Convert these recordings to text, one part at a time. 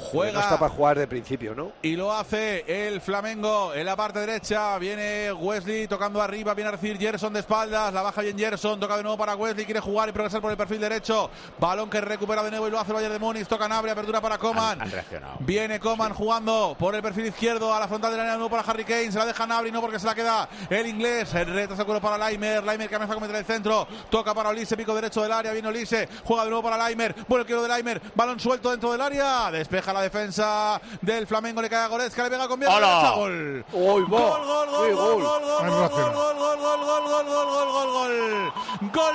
Juega. No está para jugar de principio, ¿no? Y lo hace el Flamengo en la parte derecha. Viene Wesley tocando arriba. Viene a recibir Gerson de espaldas. La baja bien Gerson. Toca de nuevo para Wesley. Quiere jugar y progresar por el perfil derecho. Balón que recupera de nuevo y lo hace el Bayern de Múnich. Toca Gnabry. Apertura para Coman. Han reaccionado. Viene Coman jugando por el perfil izquierdo a la frontal del área de nuevo para Harry Kane. Se la deja Gnabry, no porque se la queda el inglés. Retrasa el cuero para Laimer. Laimer que amenaza con meter el centro. Toca para Olise. Pico derecho del área. Viene Olise. Juega de nuevo para Laimer. Bueno, el quiero de Laimer. Balón suelto dentro del área. Despeja la defensa del Flamengo, le cae a Goretzka, le pega con bien derecha, gol. ¡Uy, va! Gol, gol, gol, gol, gol, gol, gol, gol, gol, gol, gol, gol, gol, gol, gol, gol. Gol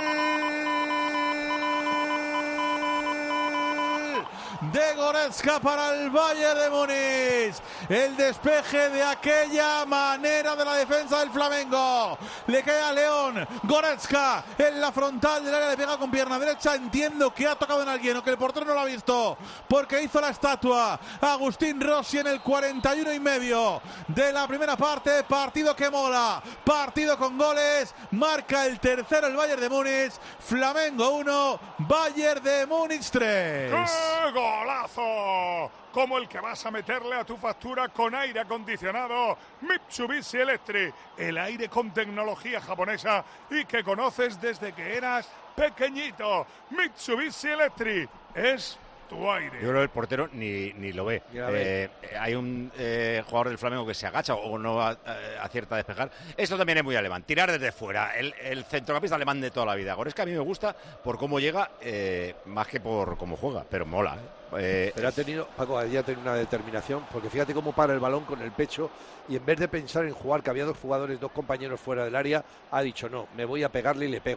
de Goretzka para el Bayern de Múnich. El despeje de aquella manera de la defensa del Flamengo. Le cae a León. Goretzka en la frontal del área, le pega con pierna derecha. Entiendo que ha tocado en alguien o que el portero no lo ha visto, porque hizo la estatua Agustín Rossi en el 41,5 de la primera parte. Partido que mola, partido con goles. Marca el tercero el Bayern de Múnich. Flamengo 1, Bayern de Múnich 3. ¡Qué golazo! Como el que vas a meterle a tu factura con aire acondicionado Mitsubishi Electric. El aire con tecnología japonesa y que conoces desde que eras pequeñito. Mitsubishi Electric es tu aire. Yo creo que el portero ni lo ve. Hay un jugador del Flamengo que se agacha o no acierta a despejar. Esto también es muy alemán. Tirar desde fuera. El centrocampista alemán de toda la vida. Goretzka a mí me gusta por cómo llega, más que por cómo juega. Pero mola. Pero ha tenido, Paco, ha tenido una determinación, porque fíjate cómo para el balón con el pecho y en vez de pensar en jugar, que había dos jugadores, dos compañeros fuera del área, ha dicho no, me voy a pegarle y le pego.